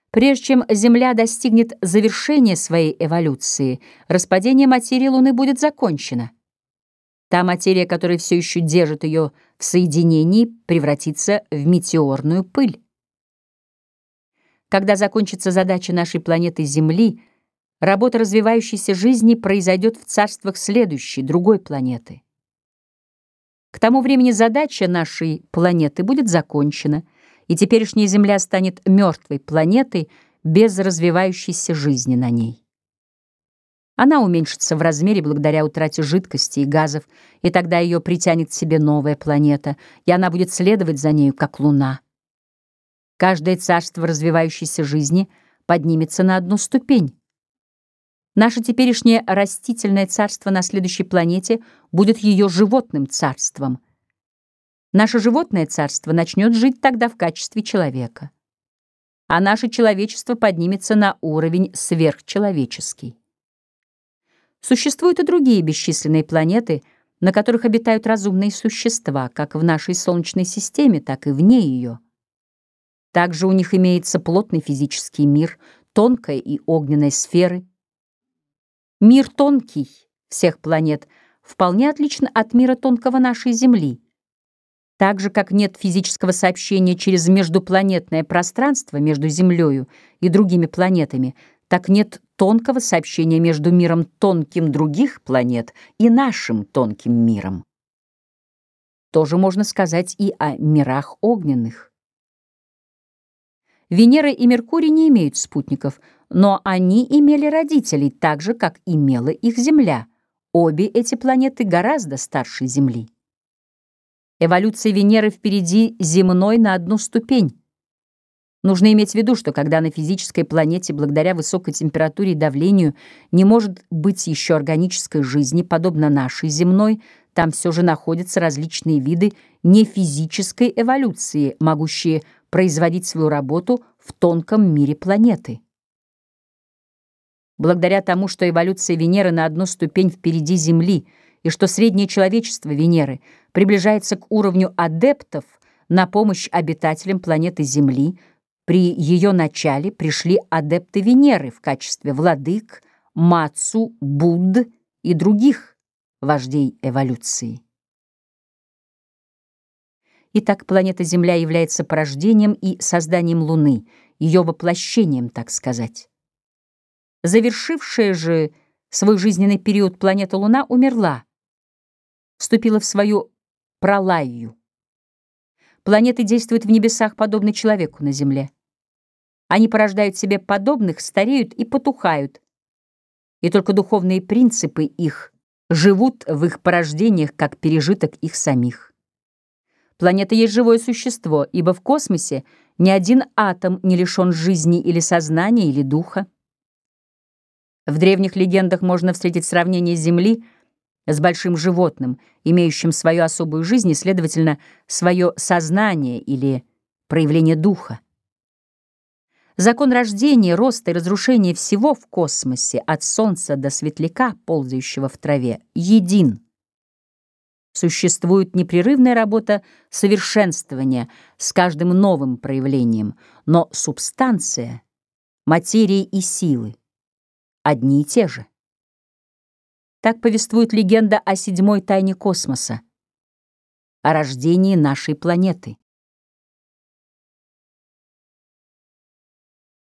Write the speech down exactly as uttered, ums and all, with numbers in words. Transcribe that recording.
Прежде чем Земля достигнет завершения своей эволюции, распадение материи Луны будет закончено. Та материя, которая все еще держит ее в соединении, превратится в метеорную пыль. Когда закончится задача нашей планеты Земли, работа развивающейся жизни произойдет в царствах следующей, другой планеты. К тому времени задача нашей планеты будет закончена, и теперешняя Земля станет мертвой планетой без развивающейся жизни на ней. Она уменьшится в размере благодаря утрате жидкости и газов, и тогда ее притянет к себе новая планета, и она будет следовать за нею, как Луна. Каждое царство развивающейся жизни поднимется на одну ступень. Наше теперешнее растительное царство на следующей планете будет ее животным царством. Наше животное царство начнет жить тогда в качестве человека. А наше человечество поднимется на уровень сверхчеловеческий. Существуют и другие бесчисленные планеты, на которых обитают разумные существа, как в нашей Солнечной системе, так и вне ее. Также у них имеется плотный физический мир, тонкая и огненная сферы. Мир тонкий всех планет вполне отличен от мира тонкого нашей Земли. Так же, как нет физического сообщения через междупланетное пространство между Землею и другими планетами, так нет тонкого сообщения между миром тонким других планет и нашим тонким миром. Тоже можно сказать и о мирах огненных. Венера и Меркурий не имеют спутников, но они имели родителей, так же, как имела их Земля. Обе эти планеты гораздо старше Земли. Эволюция Венеры впереди земной на одну ступень. Нужно иметь в виду, что когда на физической планете, благодаря высокой температуре и давлению, не может быть еще органической жизни, подобно нашей земной, там все же находятся различные виды нефизической эволюции, могущие производить свою работу в тонком мире планеты. Благодаря тому, что эволюция Венеры на одну ступень впереди Земли и что среднее человечество Венеры приближается к уровню адептов на помощь обитателям планеты Земли, при ее начале пришли адепты Венеры в качестве владык, Мацу, Будд и других вождей эволюции. Итак, планета Земля является порождением и созданием Луны, ее воплощением, так сказать. Завершившая же свой жизненный период планета Луна умерла, вступила в свою пролайю. Планеты действуют в небесах подобно человеку на Земле. Они порождают себе подобных, стареют и потухают, и только духовные принципы их живут в их порождениях как пережиток их самих. Планета есть живое существо, ибо в космосе ни один атом не лишен жизни или сознания, или духа. В древних легендах можно встретить сравнение Земли с большим животным, имеющим свою особую жизнь и, следовательно, свое сознание или проявление духа. Закон рождения, роста и разрушения всего в космосе, от Солнца до светляка, ползающего в траве, един. Существует непрерывная работа совершенствования с каждым новым проявлением, но субстанция, материя и силы одни и те же. Так повествует легенда о седьмой тайне космоса, о рождении нашей планеты.